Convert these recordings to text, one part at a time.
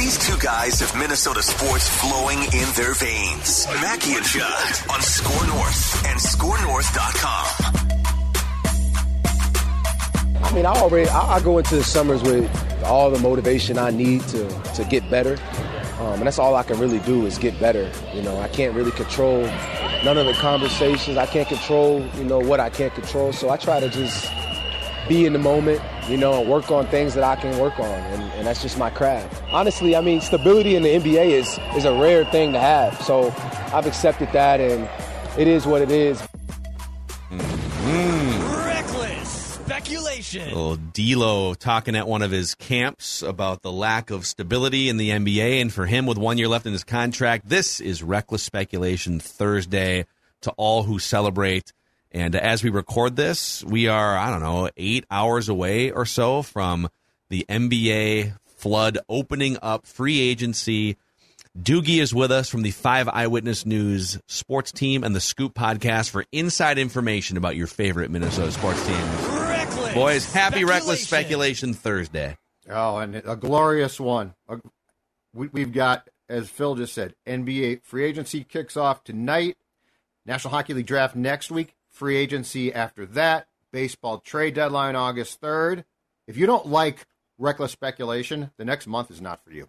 These two guys have Minnesota sports flowing in their veins. Mackey and Judd on Score North and ScoreNorth.com. I mean, I go into the summers with all the motivation I need to get better. And that's all I can really do is get better. You know, I can't really control none of the conversations. I can't control, what I can't control. So I try to just be in the moment, and work on things that I can work on. And that's just my craft. Honestly, I mean, stability in the NBA is a rare thing to have. So I've accepted that, and it is what it is. Speculation. Little D'Lo talking at one of his camps about the lack of stability in the NBA, and for him with 1 year left in his contract, this is Reckless Speculation Thursday to all who celebrate. And as we record this, we are, 8 hours away or so from the NBA flood opening up free agency. Doogie is with us from the 5 Eyewitness News sports team and the Scoop podcast for inside information about your favorite Minnesota sports teams. Boys, happy Reckless Speculation Thursday. Oh, and a glorious one. We've got, as Phil just said, NBA free agency kicks off tonight. National Hockey League draft next week. Free agency after that. Baseball trade deadline August 3rd. If you don't like reckless speculation, the next month is not for you.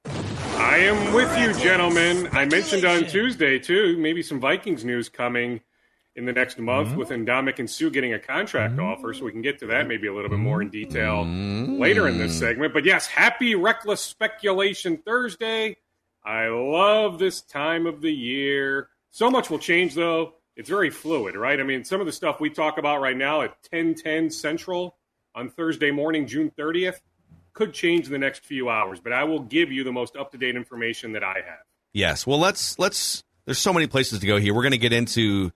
I am with you, gentlemen. I mentioned on Tuesday, too, maybe some Vikings news coming in the next month with Ndamukong and Suh getting a contract offer, so we can get to that maybe a little bit more in detail later in this segment. But yes, happy Reckless Speculation Thursday. I love this time of the year. So much will change, though. It's very fluid, right? I mean, some of the stuff we talk about right now at 10:10 Central on Thursday morning, June 30th, could change in the next few hours. But I will give you the most up-to-date information that I have. Yes. Well, let's. There's so many places to go here. We're going to get into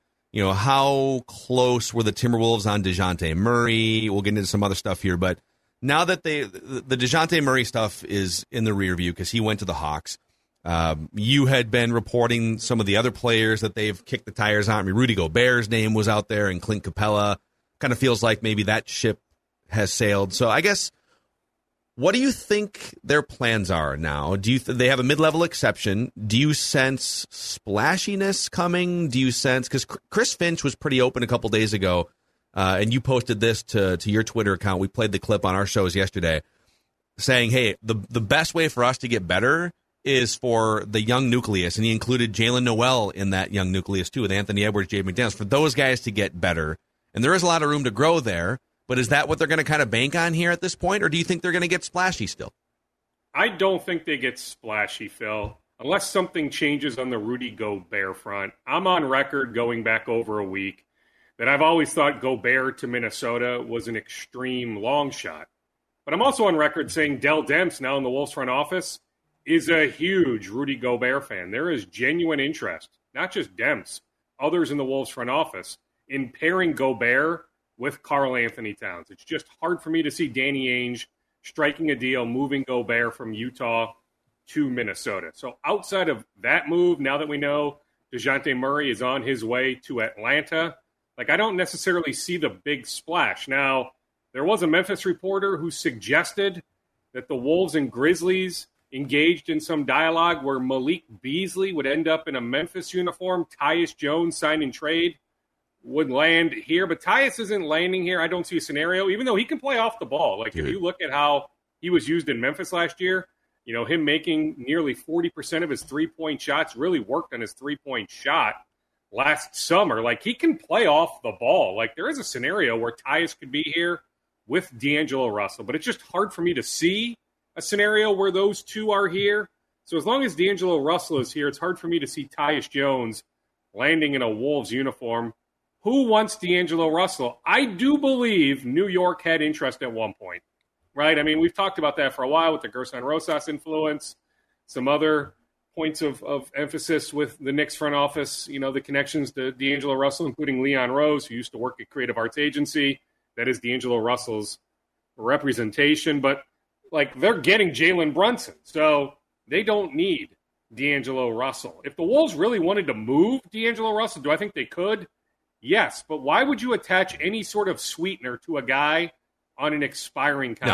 how close were the Timberwolves on DeJounte Murray. We'll get into some other stuff here. But now that the DeJounte Murray stuff is in the rear view because he went to the Hawks, you had been reporting some of the other players that they've kicked the tires on. I mean, Rudy Gobert's name was out there, and Clint Capella. Kind of feels like maybe that ship has sailed. So I guess, what do you think their plans are now? They have a mid-level exception? Do you sense splashiness coming? Do you sense, because Chris Finch was pretty open a couple days ago, and you posted this to your Twitter account. We played the clip on our shows yesterday, saying, hey, the best way for us to get better is for the young nucleus, and he included Jalen Noel in that young nucleus too, with Anthony Edwards, Jaden McDaniels, for those guys to get better. And there is a lot of room to grow there. But is that what they're going to kind of bank on here at this point, or do you think they're going to get splashy still? I don't think they get splashy, Phil, unless something changes on the Rudy Gobert front. I'm on record going back over a week that I've always thought Gobert to Minnesota was an extreme long shot. But I'm also on record saying Dell Demps, now in the Wolves front office, is a huge Rudy Gobert fan. There is genuine interest, not just Demps, others in the Wolves front office, in pairing Gobert with Karl Anthony Towns. It's just hard for me to see Danny Ainge striking a deal, moving Gobert from Utah to Minnesota. So outside of that move, now that we know DeJounte Murray is on his way to Atlanta, I don't necessarily see the big splash. Now, there was a Memphis reporter who suggested that the Wolves and Grizzlies engaged in some dialogue where Malik Beasley would end up in a Memphis uniform, Tyus Jones sign and trade would land here, but Tyus isn't landing here. I don't see a scenario, even though he can play off the ball. If you look at how he was used in Memphis last year, him making nearly 40% of his three-point shots really worked on his three-point shot last summer. He can play off the ball. There is a scenario where Tyus could be here with D'Angelo Russell, but it's just hard for me to see a scenario where those two are here. So as long as D'Angelo Russell is here, it's hard for me to see Tyus Jones landing in a Wolves uniform. Who wants D'Angelo Russell? I do believe New York had interest at one point, right? I mean, we've talked about that for a while with the Gerson Rosas influence, some other points of emphasis with the Knicks front office, the connections to D'Angelo Russell, including Leon Rose, who used to work at Creative Arts Agency. That is D'Angelo Russell's representation. But, they're getting Jalen Brunson, so they don't need D'Angelo Russell. If the Wolves really wanted to move D'Angelo Russell, do I think they could? Yes, but why would you attach any sort of sweetener to a guy on an expiring contract?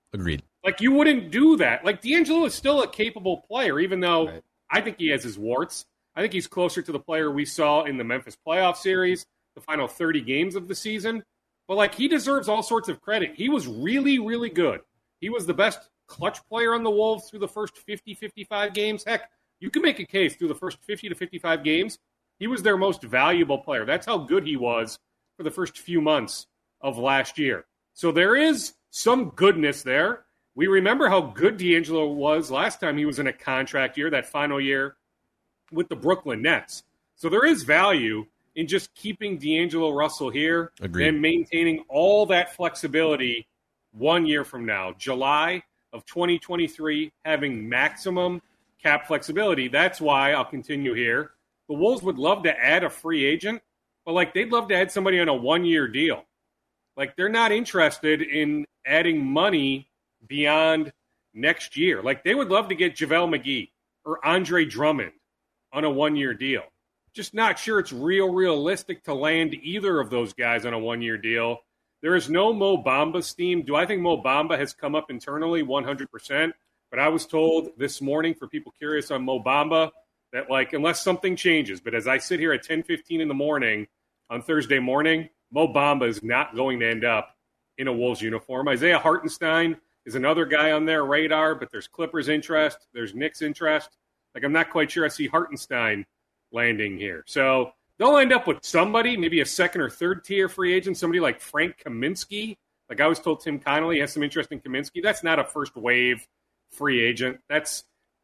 Agreed. Like, you wouldn't do that. Like, D'Angelo is still a capable player, even though I think he has his warts. I think he's closer to the player we saw in the Memphis playoff series, the final 30 games of the season. But, like, he deserves all sorts of credit. He was really, really good. He was the best clutch player on the Wolves through the first 50, 55 games. Heck, you can make a case through the first 50 to 55 games. He was their most valuable player. That's how good he was for the first few months of last year. So there is some goodness there. We remember how good D'Angelo was last time he was in a contract year, that final year with the Brooklyn Nets. So there is value in just keeping D'Angelo Russell here. Agreed. And maintaining all that flexibility 1 year from now, July of 2023, having maximum cap flexibility. That's why I'll continue here. The Wolves would love to add a free agent, but like they'd love to add somebody on a 1 year deal. Like they're not interested in adding money beyond next year. Like they would love to get JaVale McGee or Andre Drummond on a 1 year deal. Just not sure it's realistic to land either of those guys on a 1 year deal. There is no Mo Bamba steam. Do I think Mo Bamba has come up internally? 100%. But I was told this morning, for people curious on Mo Bamba, that like unless something changes, but as I sit here at 10:15 in the morning on Thursday morning, Mo Bamba is not going to end up in a Wolves uniform. Isaiah Hartenstein is another guy on their radar, but there's Clippers interest, there's Knicks interest. Like I'm not quite sure I see Hartenstein landing here. So they'll end up with somebody, maybe a second or third tier free agent, somebody like Frank Kaminsky. Like I was told Tim Connolly has some interest in Kaminsky. That's not a first wave free agent. That's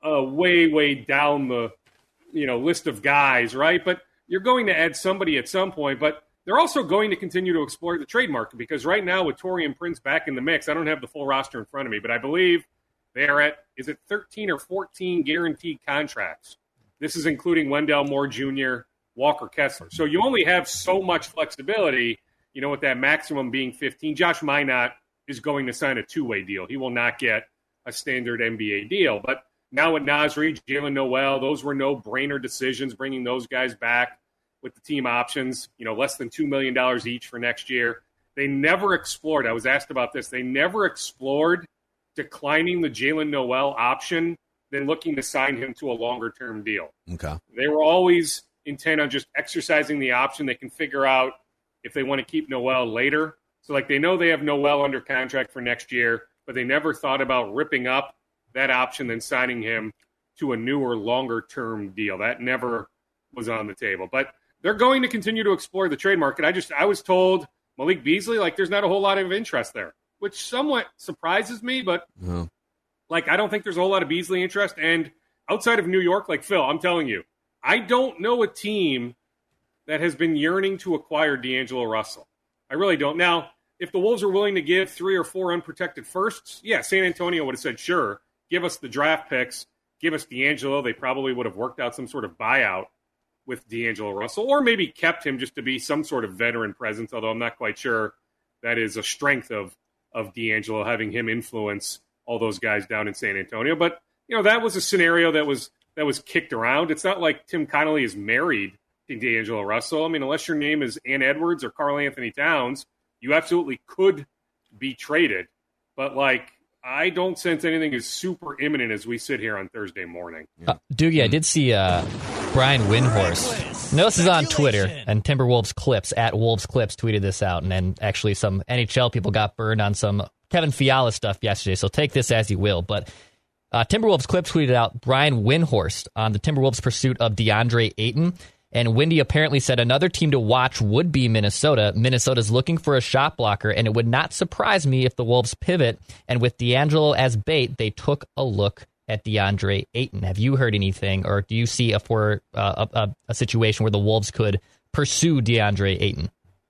way down the list of guys, right? But you're going to add somebody at some point, but they're also going to continue to explore the trade market because right now with Taurean Prince back in the mix, I don't have the full roster in front of me, but I believe they are at, is it 13 or 14 guaranteed contracts? This is including Wendell Moore Jr., Walker Kessler. So you only have so much flexibility, with that maximum being 15. Josh Minot is going to sign a two-way deal. He will not get a standard NBA deal. But now with Nasri, Jalen Noel, those were no-brainer decisions, bringing those guys back with the team options, less than $2 million each for next year. They never explored, I was asked about this, they never explored declining the Jalen Noel option than looking to sign him to a longer-term deal. Okay. They were always intent on just exercising the option. They can figure out if they want to keep Noel later. So, they know they have Noel under contract for next year, but they never thought about ripping up that option and signing him to a newer, longer-term deal. That never was on the table. But they're going to continue to explore the trade market. I was told Malik Beasley, there's not a whole lot of interest there, which somewhat surprises me, but I don't think there's a whole lot of Beasley interest. And outside of New York, Phil, I'm telling you, I don't know a team that has been yearning to acquire D'Angelo Russell. I really don't. Now, if the Wolves are willing to give 3 or 4 unprotected firsts, yeah, San Antonio would have said, sure, give us the draft picks, give us D'Angelo. They probably would have worked out some sort of buyout with D'Angelo Russell, or maybe kept him just to be some sort of veteran presence, although I'm not quite sure that is a strength of D'Angelo, having him influence all those guys down in San Antonio. But, that was a scenario that was kicked around. It's not like Tim Connolly is married to D'Angelo Russell. I mean, unless your name is Ann Edwards or Karl Anthony Towns, you absolutely could be traded. But, I don't sense anything is super imminent as we sit here on Thursday morning. Doogie, I did see Brian Windhorst. No, this is on Twitter, and Timberwolves Clips, at Wolves Clips, tweeted this out, and then actually some NHL people got burned on some Kevin Fiala stuff yesterday, so take this as you will. But Timberwolves Clips tweeted out Brian Windhorst on the Timberwolves' pursuit of DeAndre Ayton. And Windy apparently said another team to watch would be Minnesota. Minnesota's looking for a shot blocker, and it would not surprise me if the Wolves pivot. And with D'Angelo as bait, they took a look at DeAndre Ayton. Have you heard anything, or do you see a situation where the Wolves could pursue DeAndre Ayton?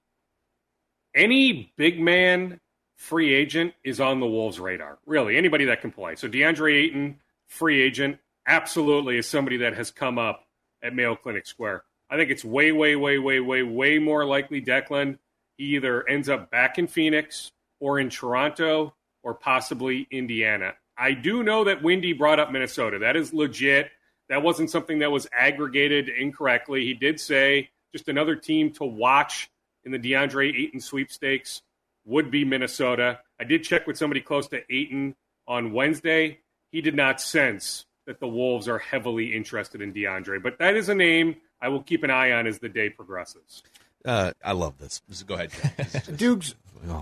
Any big man free agent is on the Wolves' radar. Really, anybody that can play. So DeAndre Ayton, free agent, absolutely is somebody that has come up at Mayo Clinic Square. I think it's way more likely, Declan, he either ends up back in Phoenix or in Toronto or possibly Indiana. I do know that Windy brought up Minnesota. That is legit. That wasn't something that was aggregated incorrectly. He did say just another team to watch in the DeAndre Ayton sweepstakes would be Minnesota. I did check with somebody close to Ayton on Wednesday. He did not sense that the Wolves are heavily interested in DeAndre. But that is a name I will keep an eye on as the day progresses. I love this. Go ahead, Dukes.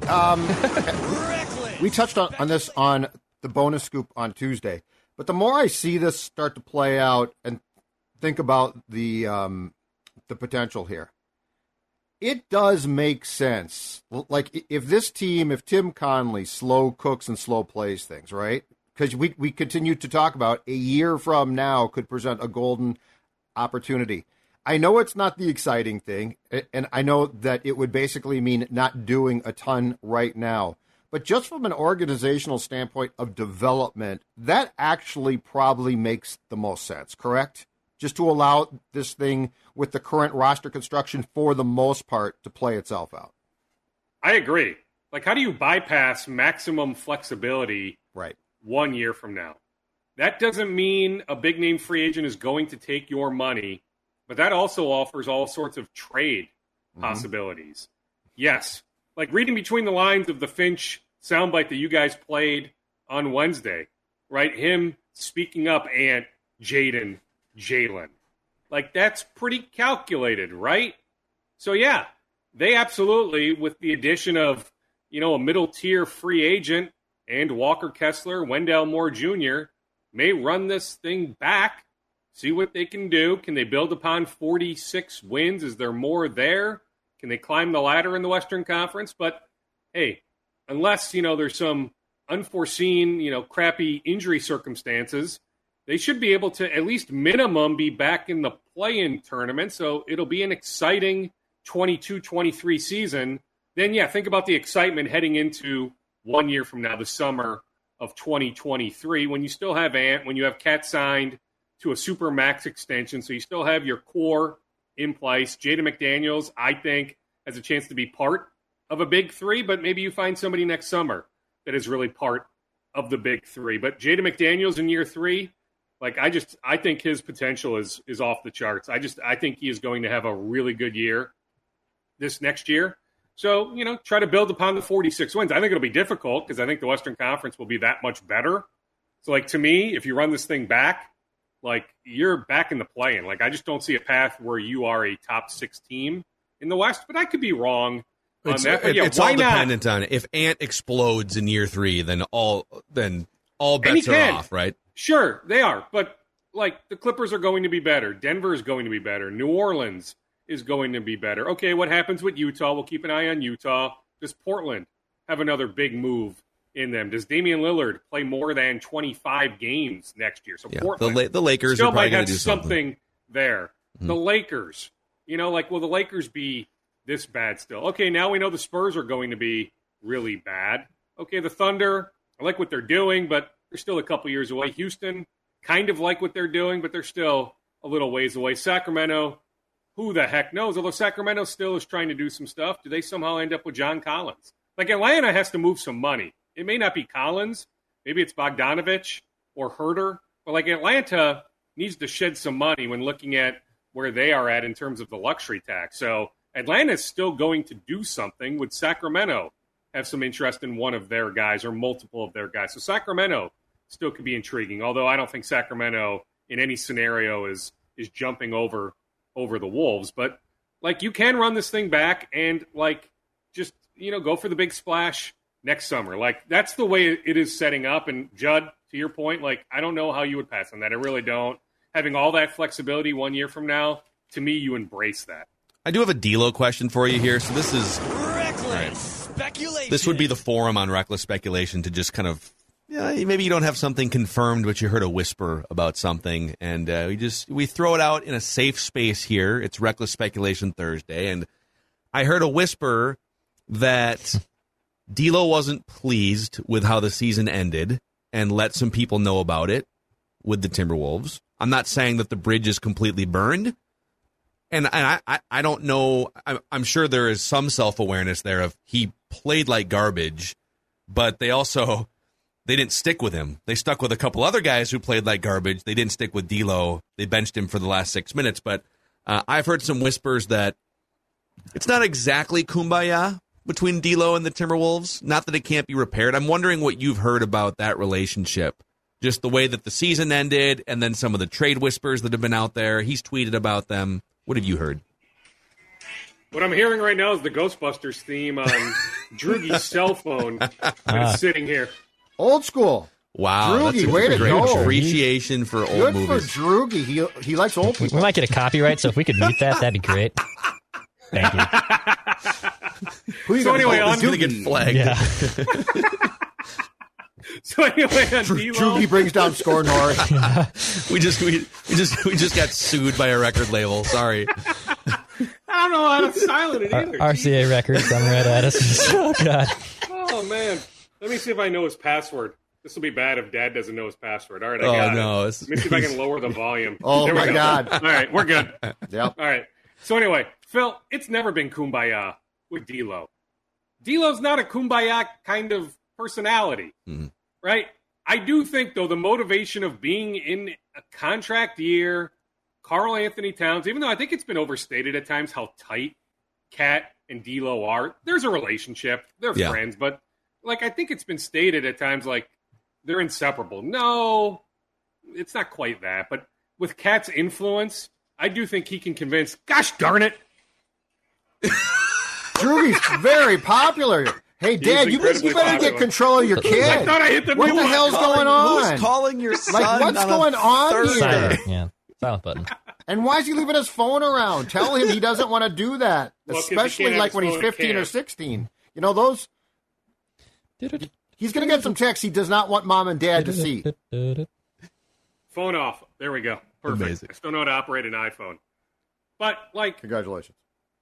We touched on this on the bonus scoop on Tuesday. But the more I see this start to play out and think about the potential here, it does make sense. Like, if Tim Conley slow cooks and slow plays things, right? Because we continue to talk about a year from now could present a golden opportunity. I know it's not the exciting thing, and I know that it would basically mean not doing a ton right now. But just from an organizational standpoint of development, that actually probably makes the most sense, correct? Just to allow this thing with the current roster construction for the most part to play itself out. I agree. Like, how do you bypass maximum flexibility right 1 year from now? That doesn't mean a big name free agent is going to take your money, but that also offers all sorts of trade possibilities. Yes. Like, reading between the lines of the Finch soundbite that you guys played on Wednesday, right? Him speaking up Ant, Jaden, Jalen. Like, that's pretty calculated, right? So, yeah, they absolutely, with the addition of, a middle-tier free agent and Walker Kessler, Wendell Moore Jr., may run this thing back, see what they can do. Can they build upon 46 wins? Is there more there? Can they climb the ladder in the Western Conference? But, hey, unless, there's some unforeseen, crappy injury circumstances, they should be able to at least minimum be back in the play-in tournament. So it'll be an exciting 22-23 season. Then, yeah, think about the excitement heading into 1 year from now, the summer of 2023, when you still have Ant, when you have Cat signed to a super max extension. So you still have your core in place. Jaden McDaniels, I think, has a chance to be part of a big three, but maybe you find somebody next summer that is really part of the big three. But Jaden McDaniels in year three, like, I think his potential is off the charts. I think he is going to have a really good year this next year. So, try to build upon the 46 wins. I think it'll be difficult because I think the Western Conference will be that much better. So, like, to me, if you run this thing back, like, you're back in the play-in. Like, I just don't see a path where you are a top 6 team in the West, but I could be wrong on that. But yeah, it's all dependent on if Ant explodes in year 3, then all bets are off, right? Sure, they are. But, like, the Clippers are going to be better. Denver is going to be better. New Orleans is going to be better. Okay, what happens with Utah? We'll keep an eye on Utah. Does Portland have another big move in them? Does Damian Lillard play more than 25 games next year? So yeah, Portland the Lakers still are probably might have do something there. Mm-hmm. The Lakers, will the Lakers be this bad still? Okay, now we know the Spurs are going to be really bad. Okay, the Thunder, I like what they're doing, but they're still a couple years away. Houston, kind of like what they're doing, but they're still a little ways away. Sacramento, who the heck knows? Although Sacramento still is trying to do some stuff. Do they somehow end up with John Collins? Like, Atlanta has to move some money. It may not be Collins. Maybe it's Bogdanovich or Herter. But, like, Atlanta needs to shed some money when looking at where they are at in terms of the luxury tax. So Atlanta is still going to do something. Would Sacramento have some interest in one of their guys or multiple of their guys? So Sacramento still could be intriguing, although I don't think Sacramento in any scenario is jumping over the Wolves. But, like, you can run this thing back and, like, just, go for the big splash next summer. Like, that's the way it is setting up. And, Judd, to your point, like, I don't know how you would pass on that. I really don't. Having all that flexibility 1 year from now, to me, you embrace that. I do have a D'Lo question for you here. So this is reckless speculation. This would be the forum on reckless speculation to just kind of, maybe you don't have something confirmed, but you heard a whisper about something, and we throw it out in a safe space here. It's Reckless Speculation Thursday, and I heard a whisper that D'Lo wasn't pleased with how the season ended and let some people know about it with the Timberwolves. I'm not saying that the bridge is completely burned, and I don't know. I'm sure there is some self-awareness there of he played like garbage, but they didn't stick with him. They stuck with a couple other guys who played like garbage. They didn't stick with D'Lo. They benched him for the last 6 minutes. But I've heard some whispers that it's not exactly kumbaya between D'Lo and the Timberwolves? Not that it can't be repaired. I'm wondering what you've heard about that relationship. Just the way that the season ended, and then some of the trade whispers that have been out there. He's tweeted about them. What have you heard? What I'm hearing right now is the Ghostbusters theme on Drugie's cell phone when it's sitting here. Old school. Wow, Drugie, that's way to great go. appreciation for old Good movies. for Drugie. He likes old people. We might get a copyright, so if we could mute that, that'd be great. Thank you. So anyway, It's going to get flagged. Yeah. So anyway, on D'Lo, Drugie brings down Score North. We just got sued by a record label. Sorry. I don't know how to silent it either. RCA Records coming right at us. Oh, God. Oh, man. Let me see if I know his password. This will be bad if Dad doesn't know his password. All right, I Oh, got no. it. Let me see if I can lower the volume. Oh, There we my go. God. All right, we're good. Yep. All right. So anyway, Phil, it's never been kumbaya with D'Lo. D'Lo's not a kumbaya kind of personality, right? I do think, though, the motivation of being in a contract year, Karl Anthony Towns, even though I think it's been overstated at times how tight Cat and D'Lo are, there's a relationship. They're friends, but like I think it's been stated at times like they're inseparable. No, it's not quite that. But with Cat's influence, I do think he can convince, gosh darn it. Drugie's very popular. Hey, Dad, you better incredibly get control of your I kid. thought I hit the What mute the button. hell's going on? Who's calling your son? Like, what's going on Thursday? here? Silent. Yeah. Silent button. And why is he leaving his phone around? Tell him he doesn't want to do that, Well, 'cause he especially can't have like his when he's phone in 15 or camp. 16. You know, those. He's going to get some texts he does not want mom and dad to see. Phone off. There we go. Perfect. Amazing. I still know how to operate an iPhone. But, like, Congratulations.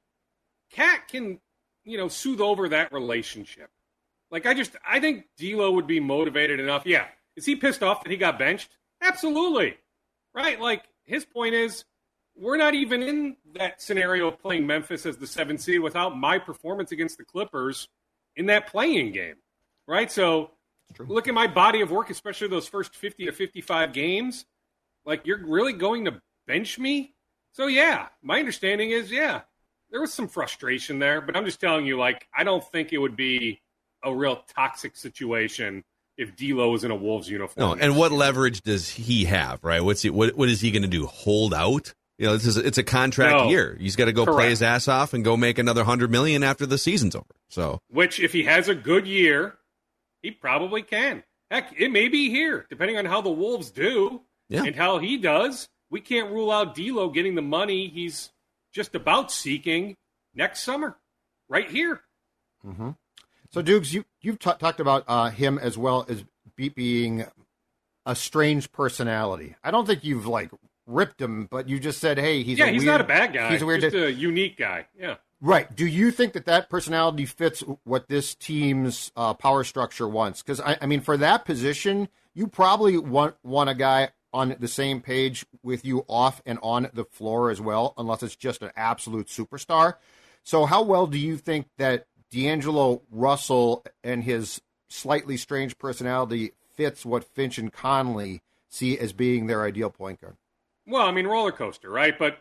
Cat can, soothe over that relationship. Like, I think D'Lo would be motivated enough. Yeah. Is he pissed off that he got benched? Absolutely. Right? Like, his point is, we're not even in that scenario of playing Memphis as the 7th seed without my performance against the Clippers in that playing game. Right? So, look at my body of work, especially those first 50 to 55 games. Like, you're really going to bench me? So, yeah, my understanding is, there was some frustration there. But I'm just telling you, like, I don't think it would be a real toxic situation if D'Lo was in a Wolves uniform. No, and what leverage does he have, right? What is he going to do? Hold out? It's a contract year. He's got to go play his ass off and go make another $100 million after the season's over. So, which, if he has a good year, he probably can. Heck, it may be here, depending on how the Wolves do and how he does. We can't rule out D'Lo getting the money he's just about seeking next summer, right here. Mm-hmm. So, Dukes, you've talked about him as well as being a strange personality. I don't think you've ripped him, but you just said, "Hey, he's not a bad guy. He's just a unique guy." Yeah, right. Do you think that personality fits what this team's power structure wants? Because I mean, for that position, you probably want a guy on the same page with you off and on the floor as well, unless it's just an absolute superstar. So, how well do you think that D'Angelo Russell and his slightly strange personality fits what Finch and Conley see as being their ideal point guard? Well, I mean, roller coaster, right? But,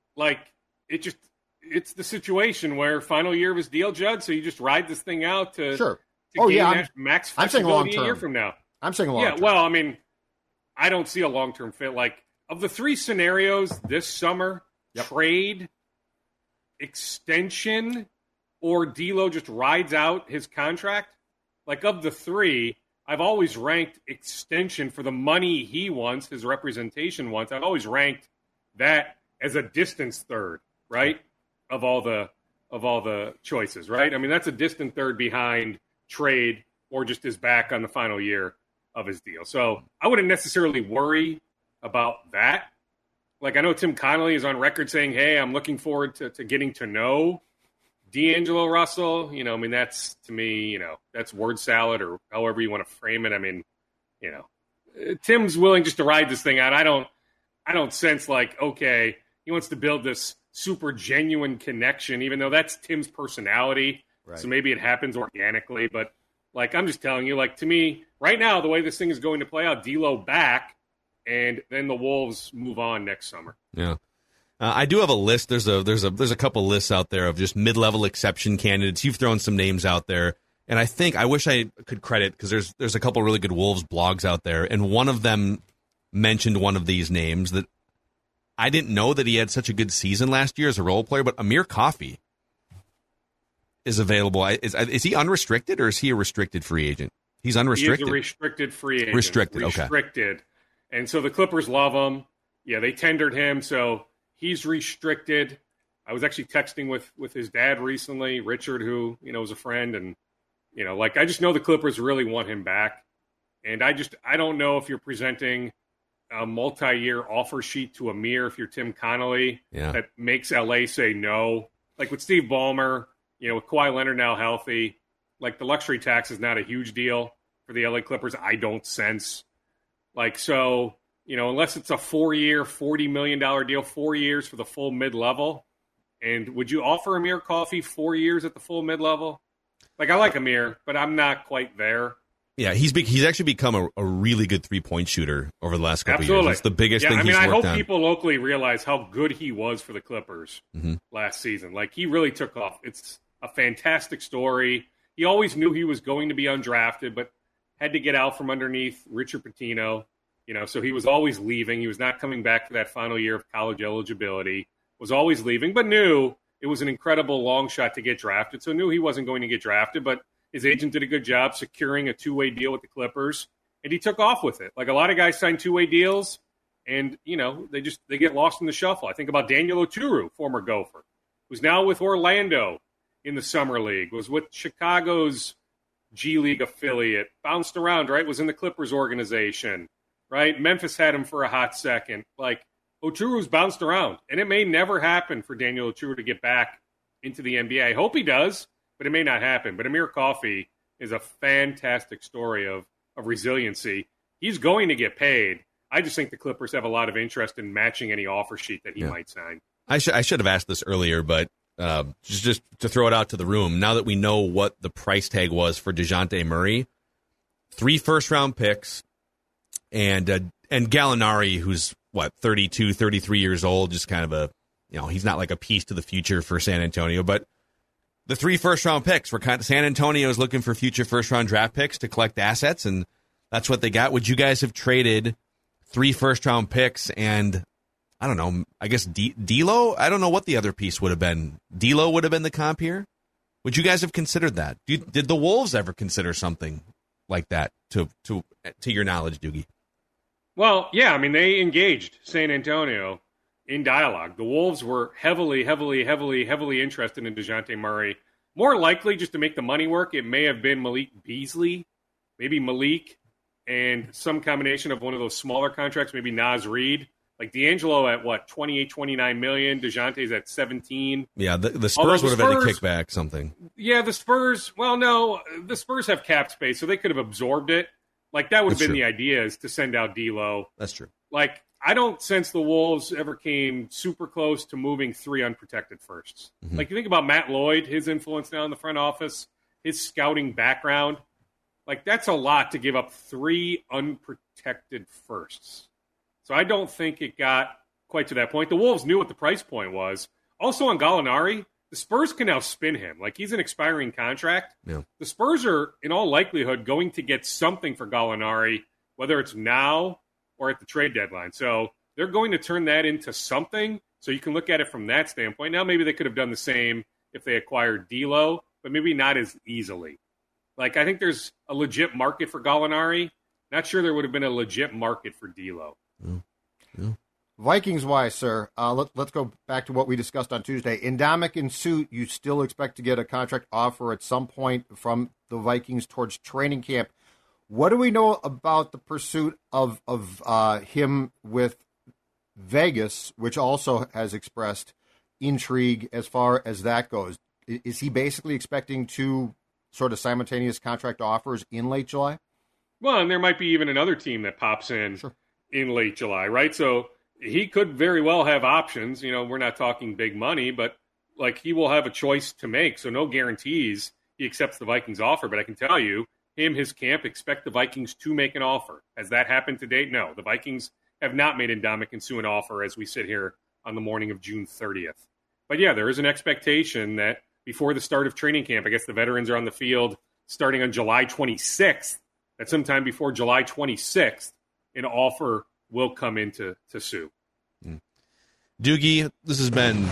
it's the situation where final year of his deal, Judd, so you just ride this thing out to gain max flexibility a year from now. I'm saying long-term. Yeah, well, I mean, I don't see a long-term fit. Like, of the three scenarios this summer, trade, extension, or D'Lo just rides out his contract, like, of the three, I've always ranked extension for the money he wants, his representation wants. I've always ranked that as a distance third, right? Of all the choices, right? I mean, that's a distant third behind trade or just his back on the final year of his deal. So I wouldn't necessarily worry about that. Like, I know Tim Connolly is on record saying, "Hey, I'm looking forward to getting to know D'Angelo Russell." I mean, that's, to me, that's word salad or however you want to frame it. I mean, Tim's willing just to ride this thing out. I don't sense okay, he wants to build this super genuine connection, even though that's Tim's personality. Right. So maybe it happens organically. But, I'm just telling you, to me, right now, the way this thing is going to play out, D'Lo back, and then the Wolves move on next summer. Yeah. I do have a list. There's a couple lists out there of just mid-level exception candidates. You've thrown some names out there, and I wish I could credit because there's a couple really good Wolves blogs out there, and one of them mentioned one of these names that I didn't know that he had such a good season last year as a role player, but Amir Coffey is available. Is he unrestricted or is he a restricted free agent? He's unrestricted. He is a restricted free agent. Restricted. And so the Clippers love him. Yeah, they tendered him, so he's restricted. I was actually texting with his dad recently, Richard, who, is a friend. And, I just know the Clippers really want him back. And I don't know if you're presenting a multi-year offer sheet to Amir, if you're Tim Connolly, that makes LA say no. Like with Steve Ballmer, with Kawhi Leonard now healthy, like the luxury tax is not a huge deal for the LA Clippers, I don't sense. Unless it's a 4-year, $40 million deal, 4 years for the full mid-level. And would you offer Amir Coffey 4 years at the full mid-level? I like Amir, but I'm not quite there. Yeah, he's actually become a really good three-point shooter over the last couple of years. It's the biggest thing he's worked on. I hope people locally realize how good he was for the Clippers last season. He really took off. It's a fantastic story. He always knew he was going to be undrafted, but had to get out from underneath Richard Pitino. So he was always leaving. He was not coming back for that final year of college eligibility. Was always leaving, but knew it was an incredible long shot to get drafted. So knew he wasn't going to get drafted, but his agent did a good job securing a two-way deal with the Clippers, and he took off with it. A lot of guys sign two-way deals, and, they get lost in the shuffle. I think about Daniel Oturu, former Gopher, who's now with Orlando in the Summer League, was with Chicago's G League affiliate, bounced around, right, was in the Clippers organization, right? Memphis had him for a hot second. Oturu's bounced around, and it may never happen for Daniel Oturu to get back into the NBA. I hope he does, but it may not happen. But Amir Coffey is a fantastic story of resiliency. He's going to get paid. I just think the Clippers have a lot of interest in matching any offer sheet that he might sign. I should have asked this earlier, but just to throw it out to the room, now that we know what the price tag was for DeJounte Murray, 3 first-round picks, and Gallinari, who's, 32, 33 years old, just kind of he's not like a piece to the future for San Antonio, but the 3 first-round picks were San Antonio is looking for future first-round draft picks to collect assets, and that's what they got. Would you guys have traded 3 first-round picks and, I don't know, I guess D'Lo? I don't know what the other piece would have been. D'Lo would have been the comp here? Would you guys have considered that? Did the Wolves ever consider something like that, to your knowledge, Doogie? Well, yeah, they engaged San Antonio in dialogue. The Wolves were heavily interested in DeJounte Murray. More likely, just to make the money work, it may have been Malik Beasley, maybe Malik, and some combination of one of those smaller contracts, maybe Naz Reid. D'Angelo at, $28-29 million. DeJounte's at 17. Yeah, the Spurs would have had to kick back something. Yeah, the Spurs, the Spurs have cap space, so they could have absorbed it. That would have been the idea, is to send out D'Lo. That's true. I don't sense the Wolves ever came super close to moving 3 unprotected firsts. You think about Matt Lloyd, his influence now in the front office, his scouting background. That's a lot to give up 3 unprotected firsts. So I don't think it got quite to that point. The Wolves knew what the price point was. Also on Gallinari, the Spurs can now spin him. He's an expiring contract. Yeah. The Spurs are, in all likelihood, going to get something for Gallinari, whether it's now or at the trade deadline. So they're going to turn that into something. So you can look at it from that standpoint. Now maybe they could have done the same if they acquired D'Lo, but maybe not as easily. I think there's a legit market for Gallinari. Not sure there would have been a legit market for D'Lo. Yeah. Vikings-wise, sir, let's go back to what we discussed on Tuesday. Ndamukong and Suit, you still expect to get a contract offer at some point from the Vikings towards training camp. What do we know about the pursuit of him with Vegas, which also has expressed intrigue as far as that goes? Is he basically expecting 2 sort of simultaneous contract offers in late July? Well, and there might be even another team that pops in in late July, right? So he could very well have options. We're not talking big money, but he will have a choice to make. So no guarantees he accepts the Vikings offer. But I can tell you, his camp expect the Vikings to make an offer. Has that happened to date? No. The Vikings have not made Ndamukong and Suh an offer as we sit here on the morning of June 30th. But yeah, there is an expectation that before the start of training camp, I guess the veterans are on the field starting on July 26th, that sometime before July 26th, an offer will come into Sue. Doogie, this has been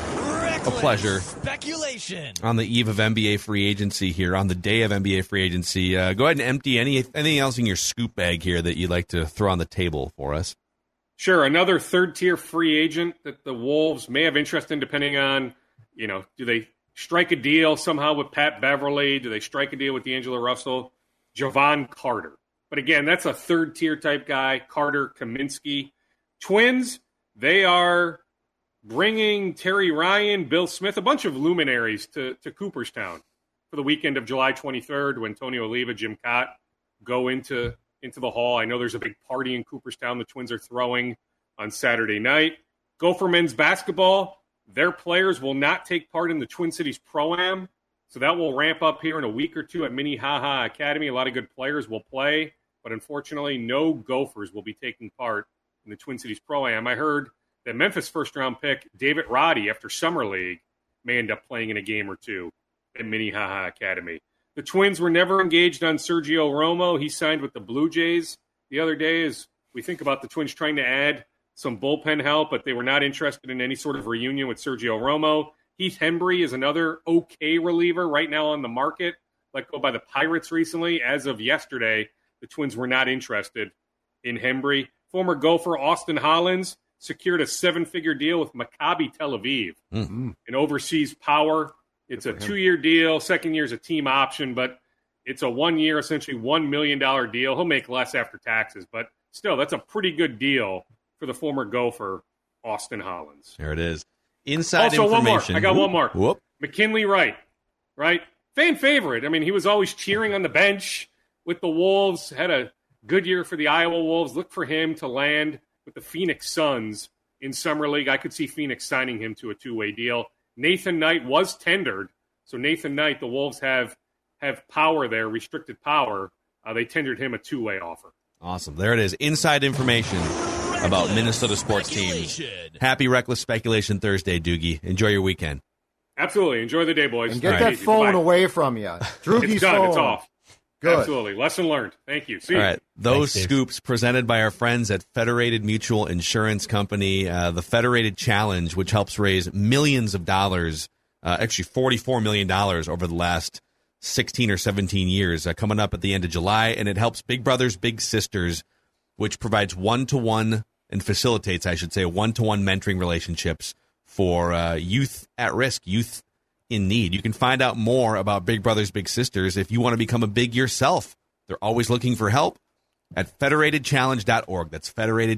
a pleasure. Speculation On the eve of NBA free agency here, on the day of NBA free agency. Go ahead and empty anything else in your scoop bag here that you'd like to throw on the table for us. Sure, another third-tier free agent that the Wolves may have interest in, depending on, do they strike a deal somehow with Pat Beverly? Do they strike a deal with D'Angelo Russell? Javon Carter. But again, that's a third-tier type guy, Carter Kaminsky. Twins, they are bringing Terry Ryan, Bill Smith, a bunch of luminaries to Cooperstown for the weekend of July 23rd when Tony Oliva, Jim Cott go into the hall. I know there's a big party in Cooperstown the Twins are throwing on Saturday night. Gopher men's basketball, their players will not take part in the Twin Cities Pro-Am, so that will ramp up here in a week or two at Minnehaha Academy. A lot of good players will play, but unfortunately no Gophers will be taking part in the Twin Cities Pro-Am. I heard that Memphis first-round pick David Roddy, after Summer League, may end up playing in a game or two at Minnehaha Academy. The Twins were never engaged on Sergio Romo. He signed with the Blue Jays the other day as we think about the Twins trying to add some bullpen help, but they were not interested in any sort of reunion with Sergio Romo. Heath Hembry is another okay reliever right now on the market, let go by the Pirates recently. As of yesterday, the Twins were not interested in Hembry. Former Gopher Austin Hollins secured a 7-figure deal with Maccabi Tel Aviv, an overseas power. It's a 2-year deal. Second year is a team option, but it's a 1-year, essentially $1 million deal. He'll make less after taxes, but still, that's a pretty good deal for the former Gopher, Austin Hollins. There it is. Inside also, information. one more. I got one more. Whoop. McKinley Wright, right? Fan favorite. I mean, he was always cheering on the bench with the Wolves, had a good year for the Iowa Wolves. Look for him to land with the Phoenix Suns in Summer League. I could see Phoenix signing him to a 2-way deal. Nathan Knight was tendered. So Nathan Knight, the Wolves have power there, restricted power. They tendered him a 2-way offer. Awesome. There it is. Inside information about Minnesota sports teams. Happy Reckless Speculation Thursday, Doogie. Enjoy your weekend. Absolutely. Enjoy the day, boys. And get that phone away from you. Droogie's it's done. phone. It's off. Good. Absolutely. Lesson learned. Thank you. See you. All right. Those Thanks, scoops presented by our friends at Federated Mutual Insurance Company, the Federated Challenge, which helps raise millions of dollars, actually $44 million over the last 16 or 17 years, coming up at the end of July. And it helps Big Brothers Big Sisters, which provides one-to-one and facilitates, I should say, one-to-one mentoring relationships for youth at risk, youth in need. You can find out more about Big Brothers Big Sisters if you want to become a big yourself. They're always looking for help at federatedchallenge.org. That's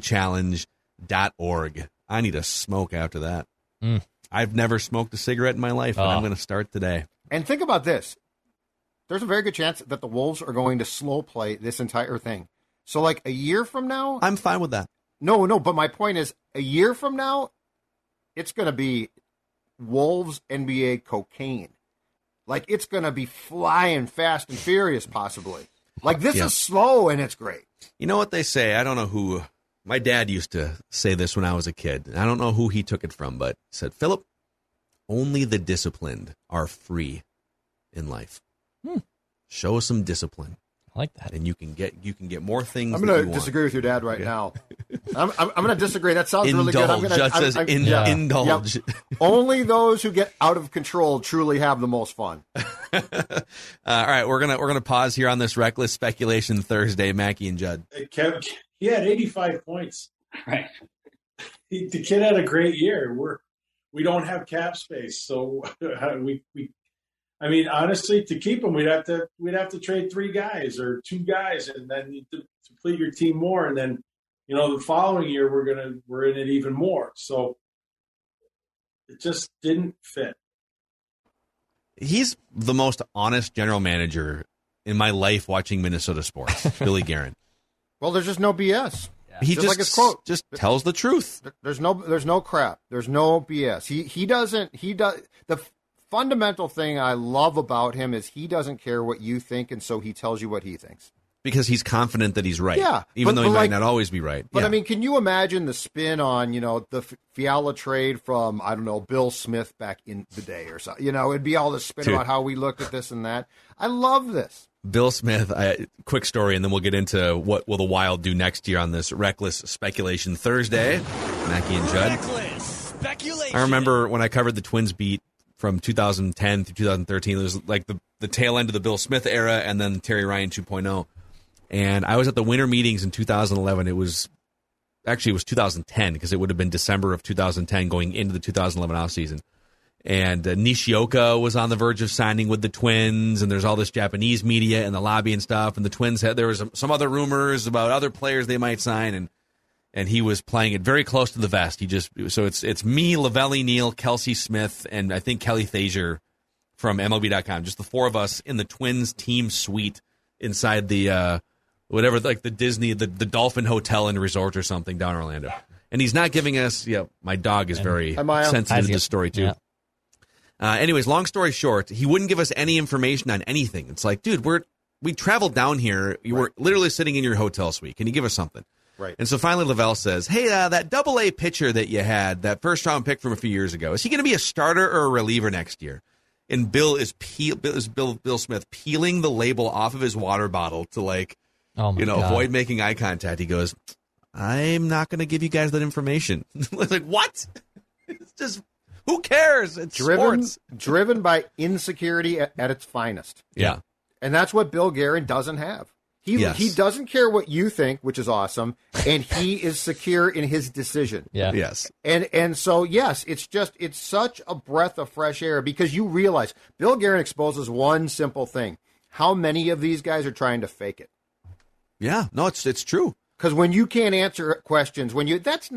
federatedchallenge.org. I need a smoke after that. I've never smoked a cigarette in my life, and I'm going to start today. And think about this. There's a very good chance that the Wolves are going to slow play this entire thing. So, like, a year from now... I'm fine with that. No, but my point is, a year from now, it's going to be Wolves NBA cocaine. Like, it's going to be flying fast and furious, possibly. Like, this is slow, and it's great. You know what they say? I don't know who. My dad used to say this when I was a kid. I don't know who he took it from, but he said, Philip, only the disciplined are free in life. Show some discipline. I like that. And you can get more things. I'm going to disagree with your dad right now. I'm going to disagrry. That sounds really good. Indulge. Yep. Only those who get out of control truly have the most fun. All right, we're gonna pause here on this Reckless Speculation Thursday. Mackie and Judd. Kev, he had 85 points. Right. The kid had a great year. We don't have cap space, so I mean, honestly, to keep him, we'd have to trade 3 guys or 2 guys, and then you complete your team more, and then the following year we're in it even more. So it just didn't fit. He's the most honest general manager in my life watching Minnesota sports, Billy Guerin. Well, there's just no BS. He just like his quote. Just tells the truth. There's no crap. There's no BS. He does the fundamental thing I love about him is he doesn't care what you think, and so he tells you what he thinks. because he's confident that he's right. Yeah, even though he but might not always be right. But Yeah. I mean, can you imagine the spin on, the Fiala trade from, I don't know, Bill Smith back in the day or something? It'd be all the spin Dude. about how we looked at this and that. I love this. Bill Smith, quick story, and then we'll get into what will the Wild do next year on this Reckless Speculation Thursday. Mackie and Judd. I remember when I covered the Twins beat from 2010 through 2013, it was like the tail end of the Bill Smith era and then Terry Ryan 2.0. And I was at the winter meetings in 2011. It was 2010 because it would have been December of 2010 going into the 2011 offseason. And Nishioka was on the verge of signing with the Twins, and there's all this Japanese media in the lobby and stuff. And the Twins there was some other rumors about other players they might sign, and he was playing it very close to the vest. So it's me, Lavelli, Neal, Kelsey Smith, and I think Kelly Thazier from MLB.com. Just the four of us in the Twins team suite inside the the Disney, the Dolphin Hotel and Resort or something down in Orlando. And he's not giving us. My dog is very sensitive to this story too. Yeah. Anyways, long story short, he wouldn't give us any information on anything. It's like, dude, we traveled down here. You were literally sitting in your hotel suite. Can you give us something? Right. And so finally Lavelle says, hey, that double-A pitcher that you had, that first-round pick from a few years ago, is he going to be a starter or a reliever next year? And Bill Smith peeling the label off of his water bottle to God. Avoid making eye contact. He goes, I'm not going to give you guys that information. Like, what? It's just, who cares? It's sports. Driven by insecurity at its finest. Yeah. And that's what Bill Guerin doesn't have. He doesn't care what you think, which is awesome, and he is secure in his decision. Yeah. Yes. And so, yes, it's such a breath of fresh air because you realize Bill Guerin exposes one simple thing. How many of these guys are trying to fake it? Yeah. No, it's true. Because when you can't answer questions, you're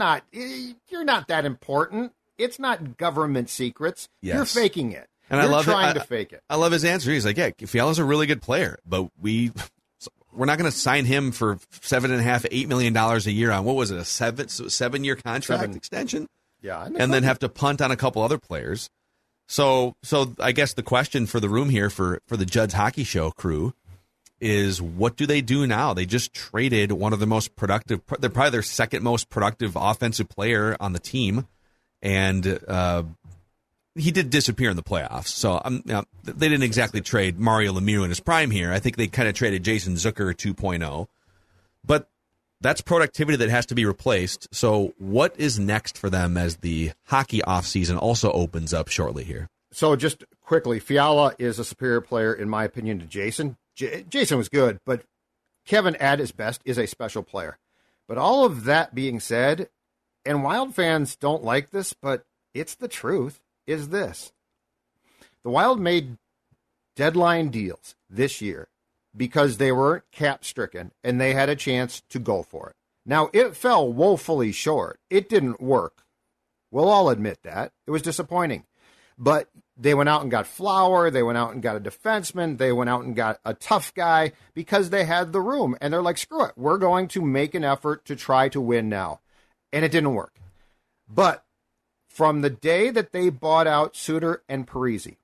not that important. It's not government secrets. Yes. You're faking it. And you're I love trying to fake it. I love his answer. He's like, yeah, Fiala's a really good player, but we're not going to sign him for $7.5, $8 million a year on what was it, a 7-year contract extension? Yeah, and then have to punt on a couple other players. So I guess the question for the room here for the Judd's Hockey Show crew is, what do they do now? They just traded one of the most productive, they're probably their second most productive offensive player on the team, and he did disappear in the playoffs. So they didn't exactly trade Mario Lemieux in his prime here. I think they kind of traded Jason Zucker 2.0. But that's productivity that has to be replaced. So what is next for them as the hockey offseason also opens up shortly here? So just quickly, Fiala is a superior player, in my opinion, to Jason. Jason was good, but Kevin, at his best, is a special player. But all of that being said, and Wild fans don't like this, but it's the truth, is this. The Wild made deadline deals this year because they weren't cap-stricken and they had a chance to go for it. Now, it fell woefully short. It didn't work. We'll all admit that. It was disappointing. But they went out and got Flower. They went out and got a defenseman. They went out and got a tough guy because they had the room. And they're like, screw it. We're going to make an effort to try to win now. And it didn't work. But from the day that they bought out Suter and Parise,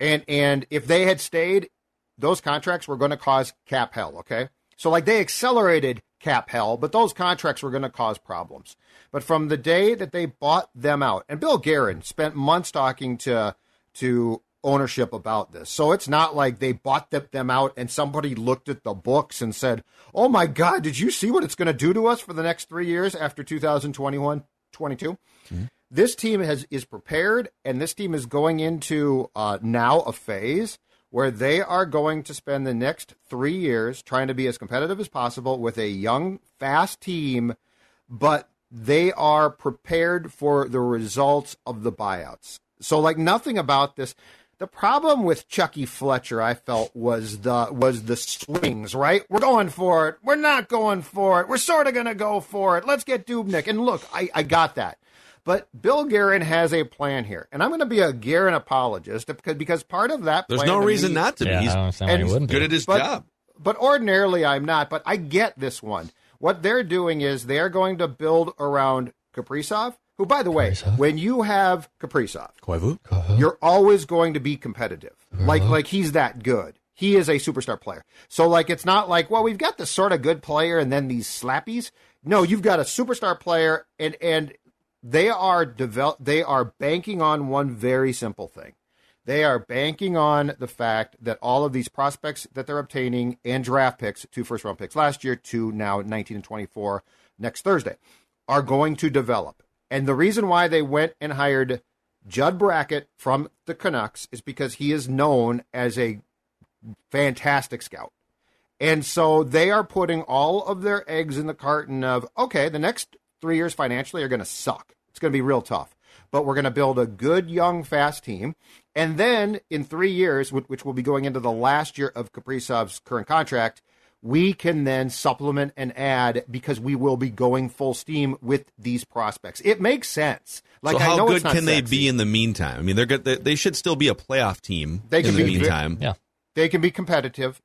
and if they had stayed, those contracts were going to cause cap hell, okay? So, they accelerated cap hell, but those contracts were going to cause problems. But from the day that they bought them out, and Bill Guerin spent months talking to ownership about this. So it's not like they bought them out and somebody looked at the books and said, oh my God, did you see what it's going to do to us for the next 3 years after 2021-22? Mm-hmm. This team is prepared, and this team is going into now a phase where they are going to spend the next 3 years trying to be as competitive as possible with a young, fast team, but they are prepared for the results of the buyouts. So, nothing about this. The problem with Chucky Fletcher, I felt, was the swings, right? We're going for it. We're not going for it. We're sort of going to go for it. Let's get Dubnyk. And look, I got that. But Bill Guerin has a plan here. And I'm going to be a Guerin apologist because part of that plan... There's no reason not to be. He's good at his job. But ordinarily I'm not. But I get this one. What they're doing is they're going to build around Kaprizov, who, by the way, when you have Kaprizov, you're always going to be competitive. Like he's that good. he is a superstar player. So, like, it's not like, well, we've got this sort of good player and then these slappies. No, you've got a superstar player, and they are banking on one very simple thing. They are banking on the fact that all of these prospects that they're obtaining and draft picks, 2 first-round picks last year, 2 now 19 and 24 next Thursday, are going to develop. And the reason why they went and hired Judd Brackett from the Canucks is because he is known as a fantastic scout. And so they are putting all of their eggs in the carton of, okay, the next 3 years financially are going to suck. It's going to be real tough. But we're going to build a good, young, fast team. And then in 3 years, which will be going into the last year of Kaprizov's current contract, we can then supplement and add because we will be going full steam with these prospects. It makes sense. Like, so how good can they be in the meantime? I mean, they should still be a playoff team in the meantime. Yeah. They can be competitive.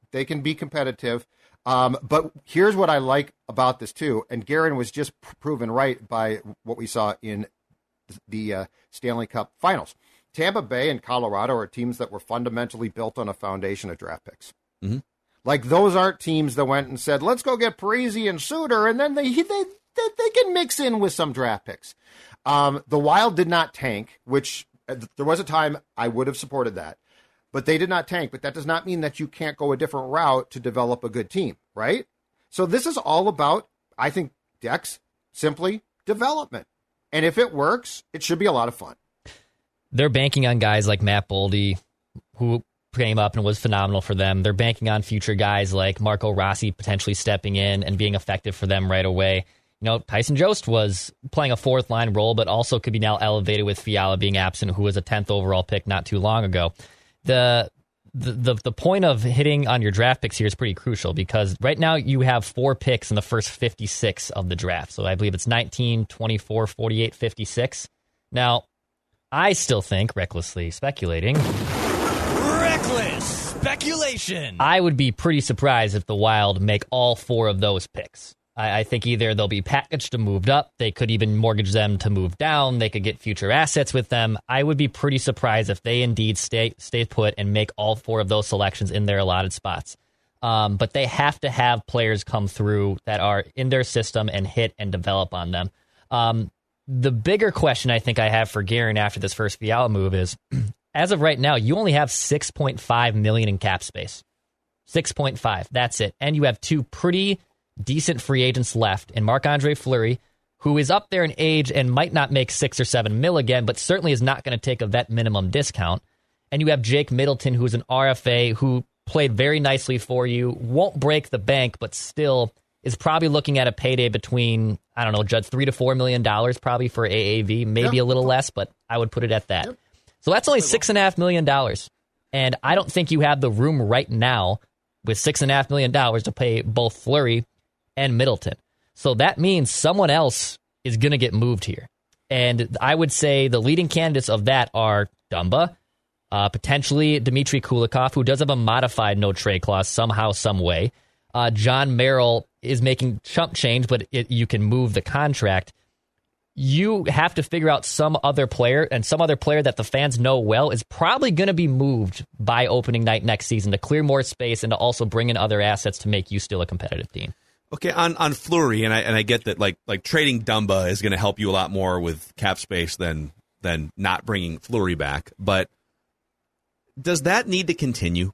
But here's what I like about this, too. And Guerin was just proven right by what we saw in the Stanley Cup Finals. Tampa Bay and Colorado are teams that were fundamentally built on a foundation of draft picks. Mm-hmm. Like, those aren't teams that went and said, let's go get Parise and Suter, and then they can mix in with some draft picks. The Wild did not tank, which there was a time I would have supported that. But they did not tank, but that does not mean that you can't go a different route to develop a good team, right? So this is all about, I think, Dex, simply development. And if it works, it should be a lot of fun. They're banking on guys like Matt Boldy, who came up and was phenomenal for them. They're banking on future guys like Marco Rossi potentially stepping in and being effective for them right away. You know, Tyson Jost was playing a fourth-line role, but also could be now elevated with Fiala being absent, who was a 10th overall pick not too long ago. The point of hitting on your draft picks here is pretty crucial because right now you have 4 picks in the first 56 of the draft. So I believe it's 19, 24, 48, 56. Now, I still think, recklessly speculating, Reckless speculation. I would be pretty surprised if the Wild make all 4 of those picks. I think either they'll be packaged and moved up, they could even mortgage them to move down, they could get future assets with them. I would be pretty surprised if they indeed stay put and make all 4 of those selections in their allotted spots. But they have to have players come through that are in their system and hit and develop on them. The bigger question I think I have for Guerin after this first Fiala move is, as of right now, you only have $6.5 million in cap space. 6.5, that's it. And you have 2 pretty decent free agents left in Marc-Andre Fleury, who is up there in age and might not make $6 or $7 million again, but certainly is not going to take a vet minimum discount. And you have Jake Middleton, who's an RFA, who played very nicely for you, won't break the bank, but still is probably looking at a payday between, I don't know, Judd, $3 to $4 million probably for AAV, maybe a little less, but I would put it at that. Yep. So that's only $6.5 million. And I don't think you have the room right now with $6.5 million to pay both Fleury and Middleton. So that means someone else is going to get moved here. And I would say the leading candidates of that are Dumba, potentially Dmitry Kulikov, who does have a modified no-trade clause somehow, some way. John Merrill is making chump change, but you can move the contract. You have to figure out some other player, and some other player that the fans know well is probably going to be moved by opening night next season to clear more space and to also bring in other assets to make you still a competitive team. Okay, on Fleury, and I get that like trading Dumba is going to help you a lot more with cap space than not bringing Fleury back. But does that need to continue?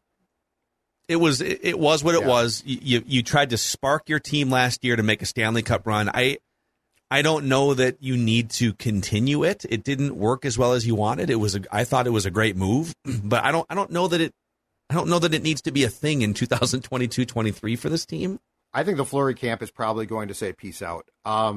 It was what it was. You tried to spark your team last year to make a Stanley Cup run. I don't know that you need to continue it. It didn't work as well as you wanted. I thought it was a great move, but I don't know that it needs to be a thing in 2022-23 for this team. I think the Fleury camp is probably going to say peace out.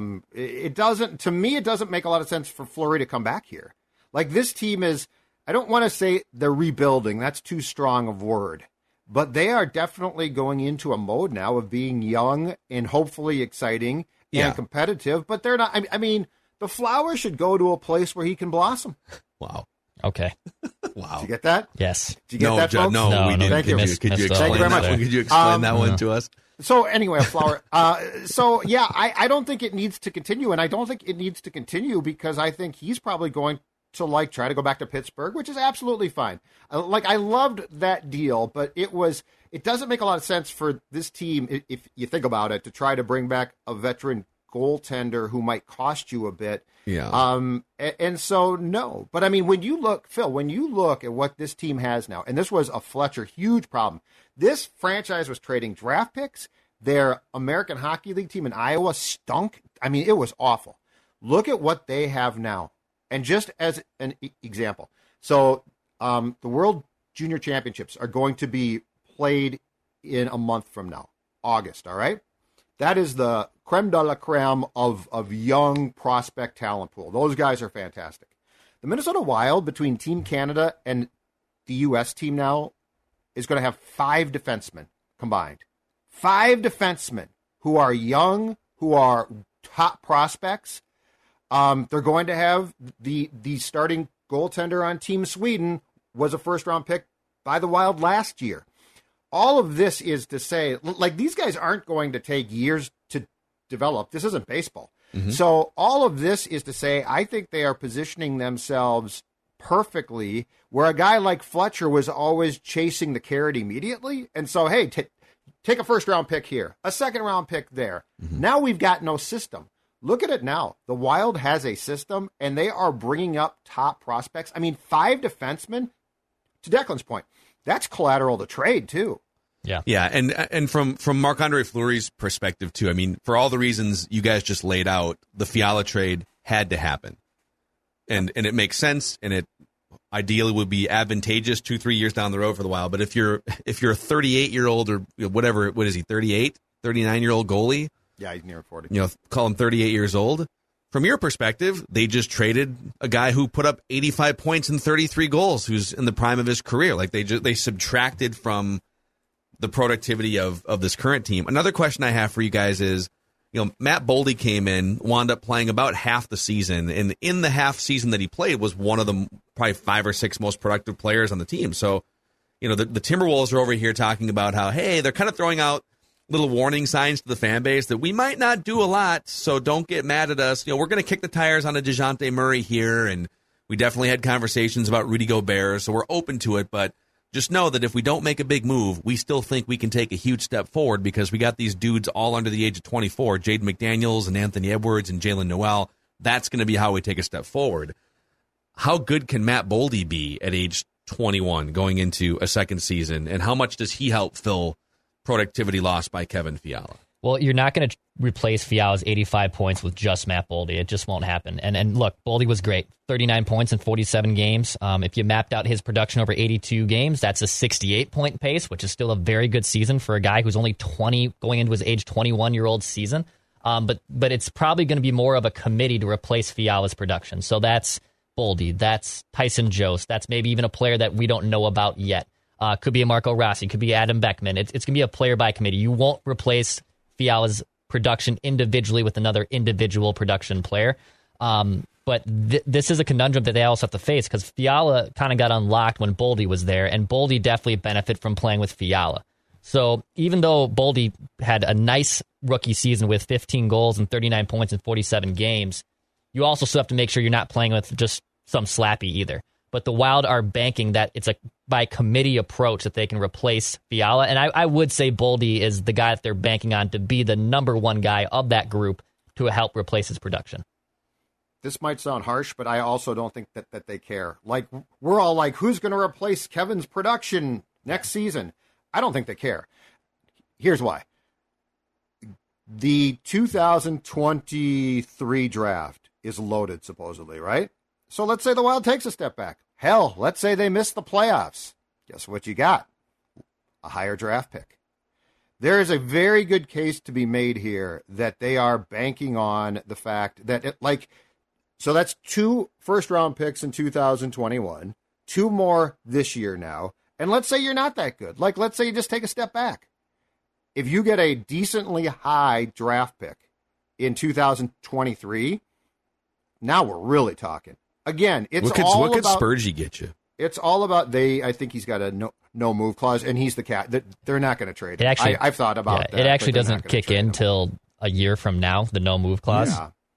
It doesn't make a lot of sense for Fleury to come back here. Like, this team is, I don't want to say they're rebuilding. That's too strong of word. But they are definitely going into a mode now of being young and hopefully exciting and competitive. But they're not, I mean, the flower should go to a place where he can blossom. Wow. Okay. Wow. Did you get that? Yes. Did you get that, folks? No, we didn't. Thank you. Could you explain Thank you very much. Could you explain that one to us? So anyway, a flower. I don't think it needs to continue, and I don't think it needs to continue because I think he's probably going to like try to go back to Pittsburgh, which is absolutely fine. I loved that deal, but it doesn't make a lot of sense for this team, if you think about it, to try to bring back a veteran goaltender who might cost you a bit. Yeah. And so, no. But, I mean, when you look at what this team has now, and this was a Fletcher huge problem. This franchise was trading draft picks. Their American Hockey League team in Iowa stunk. I mean, it was awful. Look at what they have now. And just as an example, so the World Junior Championships are going to be played in a month from now, August, all right? That is the creme de la creme of young prospect talent pool. Those guys are fantastic. The Minnesota Wild, between Team Canada and the U.S. team now, is going to have 5 defensemen combined. 5 defensemen who are young, who are top prospects. They're going to have the starting goaltender on Team Sweden was a first-round pick by the Wild last year. All of this is to say, like, these guys aren't going to take years to develop. This isn't baseball. Mm-hmm. So all of this is to say, I think they are positioning themselves perfectly where a guy like Fletcher was always chasing the carrot immediately. And so, hey, take a first-round pick here, a second-round pick there. Mm-hmm. Now we've got no system. Look at it now. The Wild has a system, and they are bringing up top prospects. I mean, 5 defensemen, to Declan's point, that's collateral to trade, too. Yeah. Yeah, and from Marc-Andre Fleury's perspective, too, I mean, for all the reasons you guys just laid out, the Fiala trade had to happen. And it makes sense, and it ideally would be advantageous 2-3 years down the road for the Wild. But if you're a 38-year-old or whatever, what is he, 38, 39-year-old goalie? Yeah, he's near 40. You know, call him 38 years old. From your perspective, they just traded a guy who put up 85 points and 33 goals, who's in the prime of his career. Like they subtracted from the productivity of this current team. Another question I have for you guys is, you know, Matt Boldy came in, wound up playing about half the season, and in the half season that he played was one of the probably 5 or 6 most productive players on the team. So, you know, the Timberwolves are over here talking about how, hey, they're kind of throwing out little warning signs to the fan base that we might not do a lot, so don't get mad at us. You know, we're going to kick the tires on a DeJounte Murray here, and we definitely had conversations about Rudy Gobert, so we're open to it, but just know that if we don't make a big move, we still think we can take a huge step forward because we got these dudes all under the age of 24, Jaden McDaniels and Anthony Edwards and Jalen Noel. That's going to be how we take a step forward. How good can Matt Boldy be at age 21 going into a second season, and how much does he help fill productivity lost by Kevin Fiala? Well, you're not going to replace Fiala's 85 points with just Matt Boldy. It just won't happen. And look, Boldy was great. 39 points in 47 games. If you mapped out his production over 82 games, that's a 68-point pace, which is still a very good season for a guy who's only 20, going into his age 21-year-old season. But it's probably going to be more of a committee to replace Fiala's production. So that's Boldy. That's Tyson Jost. That's maybe even a player that we don't know about yet. Could be a Marco Rossi, could be Adam Beckman. It's going to be a player by committee. You won't replace Fiala's production individually with another individual production player. But this is a conundrum that they also have to face because Fiala kind of got unlocked when Boldy was there, and Boldy definitely benefited from playing with Fiala. So even though Boldy had a nice rookie season with 15 goals and 39 points in 47 games, you also still have to make sure you're not playing with just some slappy either. But the Wild are banking that it's a by committee approach that they can replace Fiala. And I would say Boldy is the guy that they're banking on to be the number one guy of that group to help replace his production. This might sound harsh, but I also don't think that they care. Like, we're all like, who's going to replace Kevin's production next season? I don't think they care. Here's why. The 2023 draft is loaded, supposedly, right? So let's say the Wild takes a step back. Hell, let's say they miss the playoffs. Guess what you got? A higher draft pick. There is a very good case to be made here that they are banking on the fact that, so that's 2 first-round picks in 2021, 2 more this year now, and let's say you're not that good. Like, let's say you just take a step back. If you get a decently high draft pick in 2023, now we're really talking. Again, it's what all could about Spurgey get you? It's all about I think he's got a no move clause, and he's the cat. They're not going to trade him. I've thought about that. It actually doesn't kick in till a year from now, the no move clause. Yeah.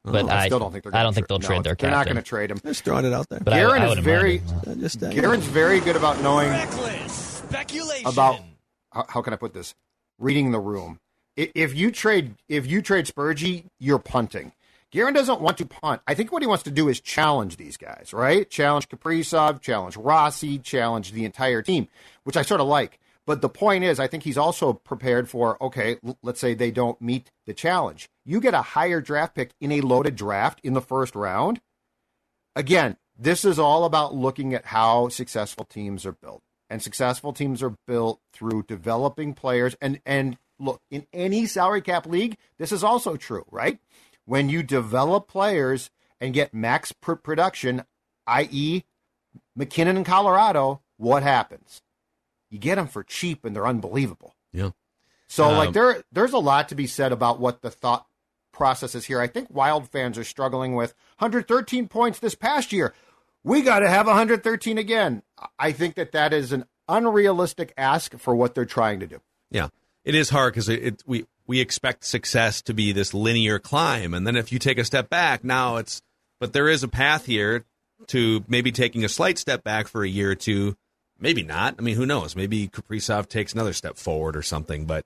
But I still don't think they're. I don't think they'll trade their captain. They're not going to trade him. Just throwing it out there. But Guerin I is wouldn't very. mind it. Guerin's very good about knowing Speculation. about how can I put this? Reading the room. If you trade Spurgey, you're punting. Guerin doesn't want to punt. I think what he wants to do is challenge these guys, right? Challenge Kaprizov, challenge Rossi, challenge the entire team, which I sort of like. But the point is, I think he's also prepared for, okay, let's say they don't meet the challenge. You get a higher draft pick in a loaded draft in the first round. Again, this is all about looking at how successful teams are built. And successful teams are built through developing players. And look, in any salary cap league, this is also true, right? When you develop players and get max production, i.e. McKinnon in Colorado, what happens? You get them for cheap, and they're unbelievable. Yeah. So, there's a lot to be said about what the thought process is here. I think Wild fans are struggling with 113 points this past year. We got to have 113 again. I think that is an unrealistic ask for what they're trying to do. Yeah, it is hard because we expect success to be this linear climb, and then if you take a step back, but there is a path here to maybe taking a slight step back for a year or two. Maybe not. I mean, who knows? Maybe Kaprizov takes another step forward or something. But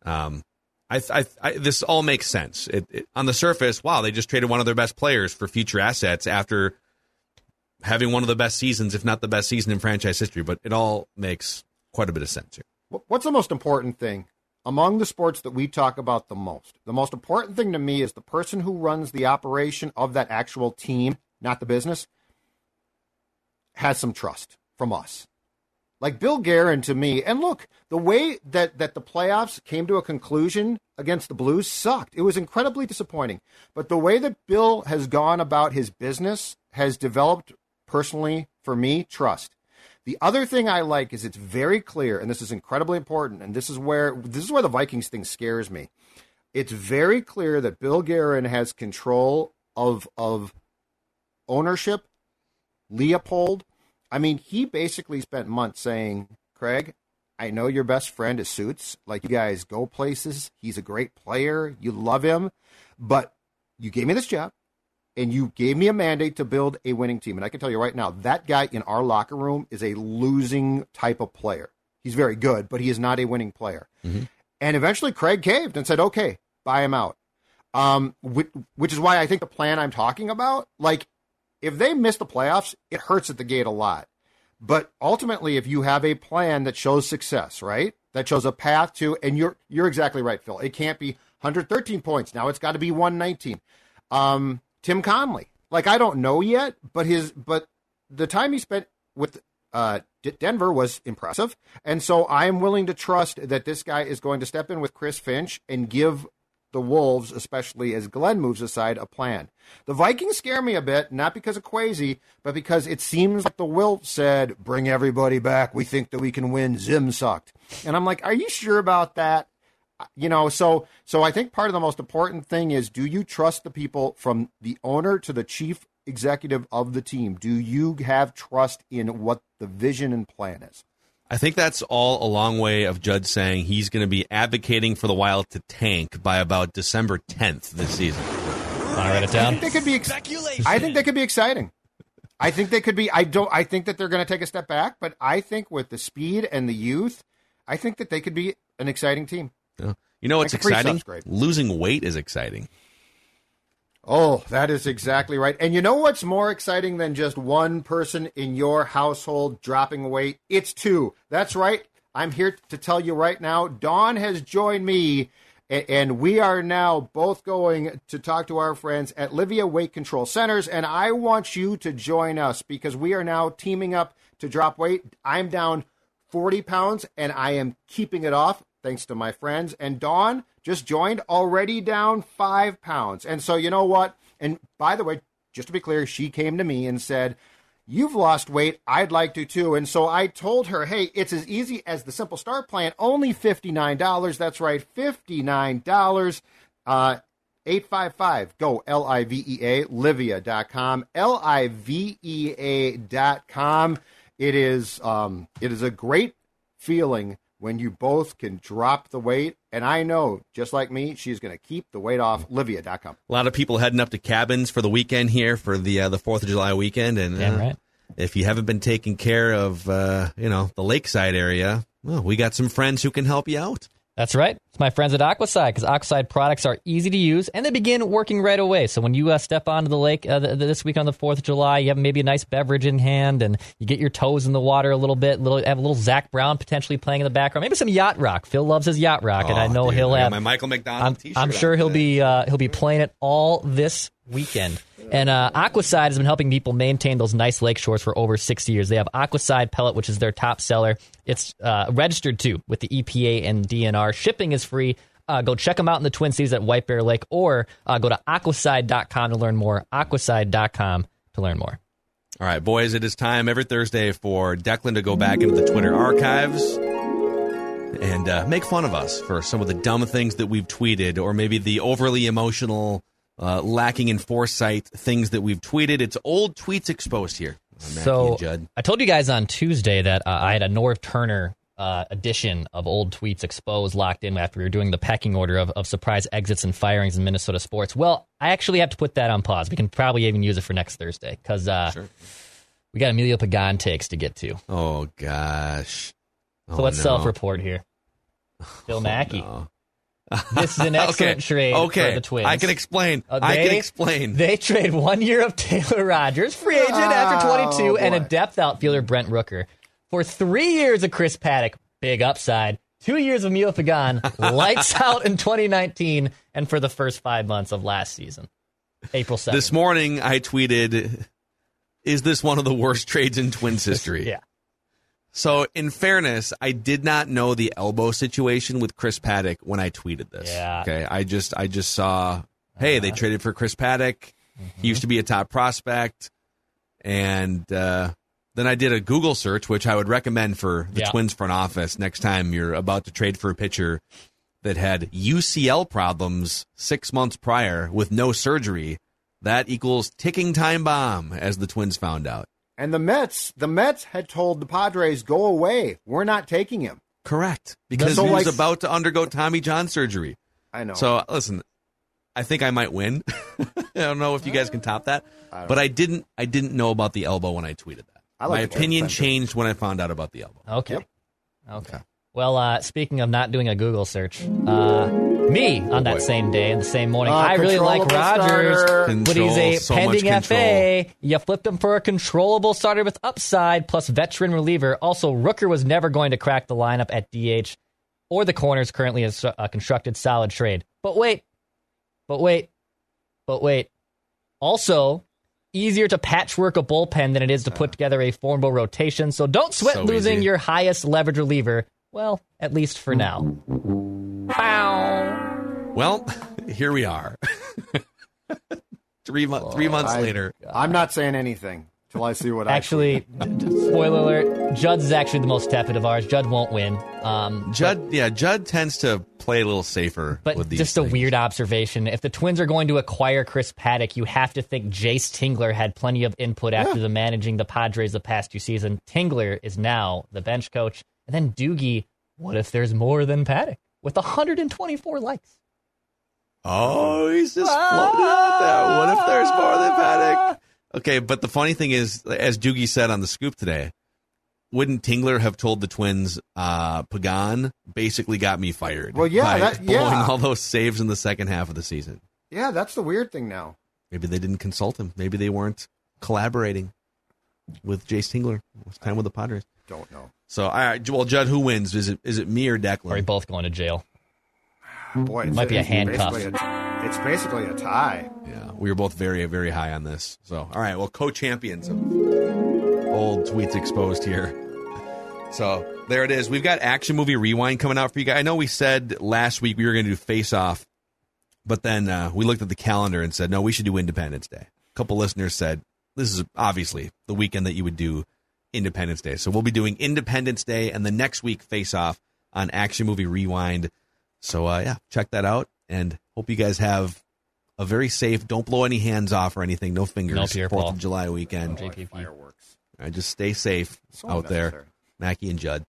this all makes sense. On the surface, wow, they just traded one of their best players for future assets after having one of the best seasons, if not the best season in franchise history. But it all makes quite a bit of sense here. What's the most important thing? Among the sports that we talk about the most important thing to me is the person who runs the operation of that actual team, not the business, has some trust from us. Like Bill Guerin to me, and look, the way that the playoffs came to a conclusion against the Blues sucked. It was incredibly disappointing. But the way that Bill has gone about his business has developed, personally, for me, trust. The other thing I like is it's very clear, and this is incredibly important, and this is where the Vikings thing scares me. It's very clear that Bill Guerin has control of ownership, Leopold. I mean, he basically spent months saying, Craig, I know your best friend is Suits. Like, you guys go places. He's a great player. You love him. But you gave me this job, and you gave me a mandate to build a winning team. And I can tell you right now, that guy in our locker room is a losing type of player. He's very good, but he is not a winning player. Mm-hmm. And eventually Craig caved and said, okay, buy him out. Which is why I think the plan I'm talking about, like, if they miss the playoffs, it hurts at the gate a lot. But ultimately, if you have a plan that shows success, right, that shows a path to, and you're exactly right, Phil. It can't be 113 points. Now it's got to be 119. Tim Conley, like, I don't know yet, but the time he spent with Denver was impressive, and so I am willing to trust that this guy is going to step in with Chris Finch and give the Wolves, especially as Glenn moves aside, a plan. The Vikings scare me a bit, not because of Kwesi, but because it seems like the Wilt said, bring everybody back. We think that we can win. Zim sucked. And I'm like, are you sure about that? You know, so I think part of the most important thing is, do you trust the people from the owner to the chief executive of the team? Do you have trust in what the vision and plan is? I think that's all a long way of Judd saying he's going to be advocating for the Wild to tank by about December 10th this season. Want to write it down? I think they could be exciting. I think they could be. I think that they're going to take a step back, but I think with the speed and the youth, I think that they could be an exciting team. Yeah. You know what's exciting? Losing weight is exciting. Oh, that is exactly right. And you know what's more exciting than just one person in your household dropping weight? It's two. That's right. I'm here to tell you right now, Dawn has joined me, and we are now both going to talk to our friends at Livia Weight Control Centers, and I want you to join us because we are now teaming up to drop weight. I'm down 40 pounds, and I am keeping it off thanks to my friends. And Dawn just joined, already down 5 pounds. And so you know what? And by the way, just to be clear, she came to me and said, you've lost weight. I'd like to too. And so I told her, hey, it's as easy as the Simple Start plan, only $59. That's right, $59. 855-GO, Livea, Livea.com, Livea.com. It is a great feeling when you both can drop the weight. And I know, just like me, she's going to keep the weight off. Livia.com. A lot of people heading up to Cabins for the weekend here for the 4th of July weekend. And right. If you haven't been taking care of, the lakeside area, well, we got some friends who can help you out. That's right. It's my friends at Aquaside, because Aquaside products are easy to use, and they begin working right away. So when you step onto the lake this week on the 4th of July, you have maybe a nice beverage in hand, and you get your toes in the water a little bit, have a little Zach Brown potentially playing in the background, maybe some yacht rock. Phil loves his yacht rock, and I know he'll have my Michael McDonald t-shirt. I'm sure he'll be playing it all this weekend. And Aquaside has been helping people maintain those nice lake shores for over 6 years. They have Aquaside Pellet, which is their top seller. It's registered, too, with the EPA and DNR. Shipping is free. Go check them out in the Twin Cities at White Bear Lake, or go to aquaside.com to learn more. Aquaside.com to learn more. All right, boys, it is time every Thursday for Declan to go back into the Twitter archives and make fun of us for some of the dumb things that we've tweeted, or maybe the overly emotional, lacking in foresight things that we've tweeted. It's old tweets exposed here. So I told you guys on Tuesday that I had a Norv Turner edition of old tweets exposed locked in after we were doing the pecking order of surprise exits and firings in Minnesota sports. Well, I actually have to put that on pause. We can probably even use it for next Thursday, because we got Emilio Pagan takes to get to. Oh, gosh. So let's self-report here. Phil Mackey. No. This is an excellent trade for the Twins. I can explain. I can explain. They trade 1 year of Taylor Rogers, free agent after 22, and a depth outfielder, Brent Rooker, for 3 years of Chris Paddock, big upside, 2 years of Emilio Pagan, lights out in 2019, and for the first 5 months of last season, April 7th. This morning, I tweeted, is this one of the worst trades in Twins history? Yeah. So, in fairness, I did not know the elbow situation with Chris Paddock when I tweeted this. Yeah. Okay, I just saw, hey, they traded for Chris Paddock. He used to be a top prospect, and then I did a Google search, which I would recommend for the Twins front office next time you're about to trade for a pitcher that had UCL problems 6 months prior with no surgery. That equals ticking time bomb, as the Twins found out. And the Mets had told the Padres, go away. We're not taking him. Correct. Because he was about to undergo Tommy John surgery. I know. So, listen, I think I might win. I don't know if you guys can top that. But I didn't know about the elbow when I tweeted that. My opinion changed when I found out about the elbow. Okay. Yep. Okay. Well, speaking of not doing a Google search, me on that same day and the same morning, I really like Rogers, but he's a pending FA. You flipped him for a controllable starter with upside plus veteran reliever. Also, Rooker was never going to crack the lineup at DH or the corners, currently a constructed solid trade. But wait. Also, easier to patchwork a bullpen than it is to put together a formidable rotation, so don't sweat losing your highest leverage reliever. Well, at least for now. Bow. Well, here we are. 3 months later. I'm not saying anything till I see what actually, spoiler alert, Judd's is actually the most tepid of ours. Judd won't win. Judd tends to play a little safer with these just things. A weird observation. If the Twins are going to acquire Chris Paddock, you have to think Jace Tingler had plenty of input after the managing the Padres the past 2 seasons. Tingler is now the bench coach. And then Doogie, what if there's more than Paddock? With 124 likes. Oh, he's just floating out there. What if there's more than Paddock? Okay, but the funny thing is, as Doogie said on the Scoop today, wouldn't Tingler have told the Twins, Pagan basically got me fired? Well, yeah. By blowing all those saves in the second half of the season. Yeah, that's the weird thing now. Maybe they didn't consult him. Maybe they weren't collaborating with Jace Tingler. It's time with the Padres. Don't know. So, all right, well, Judd, who wins? Is it me or Declan? Or are we both going to jail? Boy, it might be a handcuff. It's basically a tie. Yeah, we were both very, very high on this. So, all right, well, co-champions of old tweets exposed here. So, there it is. We've got Action Movie Rewind coming out for you guys. I know we said last week we were going to do Face Off, but then we looked at the calendar and said, no, we should do Independence Day. A couple listeners said, this is obviously the weekend that you would do Independence Day. So we'll be doing Independence Day and the next week Face Off on Action Movie Rewind. So, check that out and hope you guys have a very safe, don't blow any hands off or anything, no fingers, 4th of July weekend. JPP. Fireworks. All right, just stay safe out there. Mackie and Judd.